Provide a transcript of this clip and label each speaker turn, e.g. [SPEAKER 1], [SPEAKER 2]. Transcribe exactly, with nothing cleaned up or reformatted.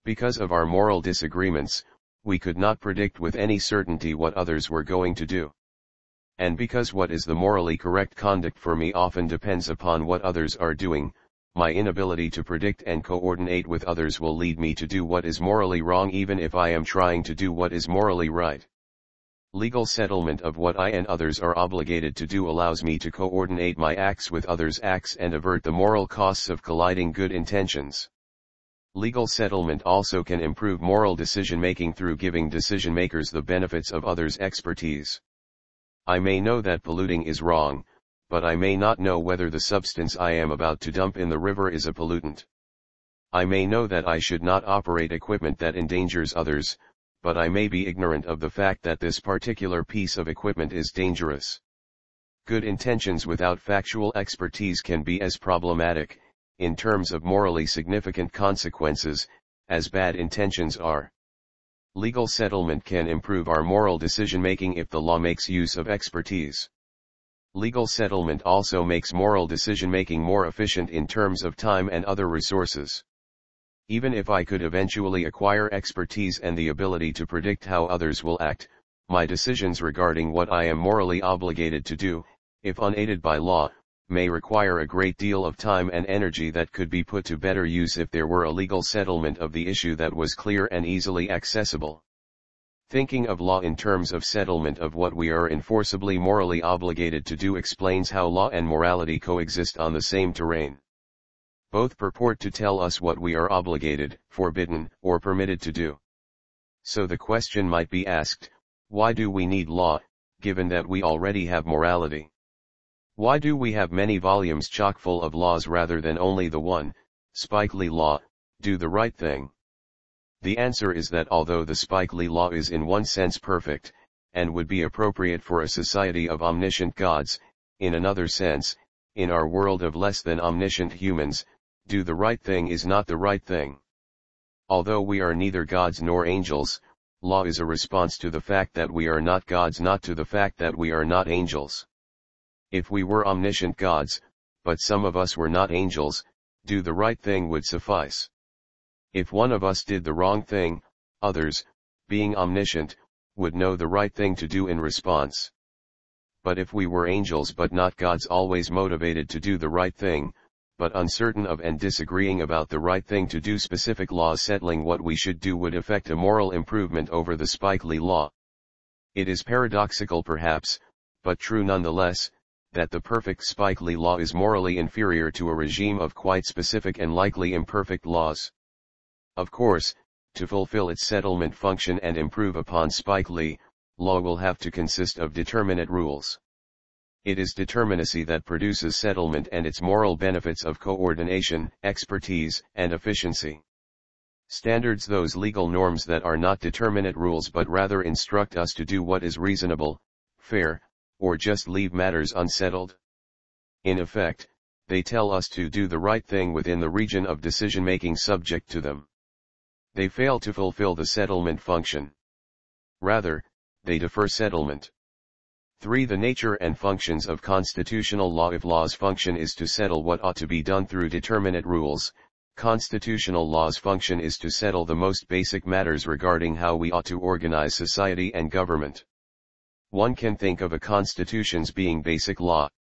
[SPEAKER 1] Because of our moral disagreements, we could not predict with any certainty what others were going to do. And because what is the morally correct conduct for me often depends upon what others are doing, my inability to predict and coordinate with others will lead me to do what is morally wrong even if I am trying to do what is morally right. Legal settlement of what I and others are obligated to do allows me to coordinate my acts with others' acts and avert the moral costs of colliding good intentions. Legal settlement also can improve moral decision-making through giving decision-makers the benefits of others' expertise. I may know that polluting is wrong, but I may not know whether the substance I am about to dump in the river is a pollutant. I may know that I should not operate equipment that endangers others, but I may be ignorant of the fact that this particular piece of equipment is dangerous. Good intentions without factual expertise can be as problematic, in terms of morally significant consequences, as bad intentions are. Legal settlement can improve our moral decision-making if the law makes use of expertise. Legal settlement also makes moral decision-making more efficient in terms of time and other resources. Even if I could eventually acquire expertise and the ability to predict how others will act, my decisions regarding what I am morally obligated to do, if unaided by law, may require a great deal of time and energy that could be put to better use if there were a legal settlement of the issue that was clear and easily accessible. Thinking of law in terms of settlement of what we are enforceably morally obligated to do explains how law and morality coexist on the same terrain. Both purport to tell us what we are obligated, forbidden, or permitted to do. So the question might be asked, why do we need law, given that we already have morality? Why do we have many volumes chock full of laws rather than only the one, Spike Lee law, do the right thing? The answer is that although the Spike Lee law is in one sense perfect, and would be appropriate for a society of omniscient gods, in another sense, in our world of less than omniscient humans, do the right thing is not the right thing. Although we are neither gods nor angels, law is a response to the fact that we are not gods, not to the fact that we are not angels. If we were omniscient gods, but some of us were not angels, do the right thing would suffice. If one of us did the wrong thing, others, being omniscient, would know the right thing to do in response. But if we were angels but not gods, always motivated to do the right thing, but uncertain of and disagreeing about the right thing to do, specific laws settling what we should do would effect a moral improvement over the Spike Lee law. It is paradoxical perhaps, but true nonetheless, that the perfect Spike Lee law is morally inferior to a regime of quite specific and likely imperfect laws. Of course, to fulfill its settlement function and improve upon Spike Lee, law will have to consist of determinate rules. It is determinacy that produces settlement and its moral benefits of coordination, expertise, and efficiency. Standards, those legal norms that are not determinate rules but rather instruct us to do what is reasonable, fair, or just leave matters unsettled. In effect, they tell us to do the right thing within the region of decision-making subject to them. They fail to fulfill the settlement function. Rather, they defer settlement. three The nature and functions of constitutional law. If law's function is to settle what ought to be done through determinate rules, constitutional law's function is to settle the most basic matters regarding how we ought to organize society and government. One can think of a constitution's being basic law.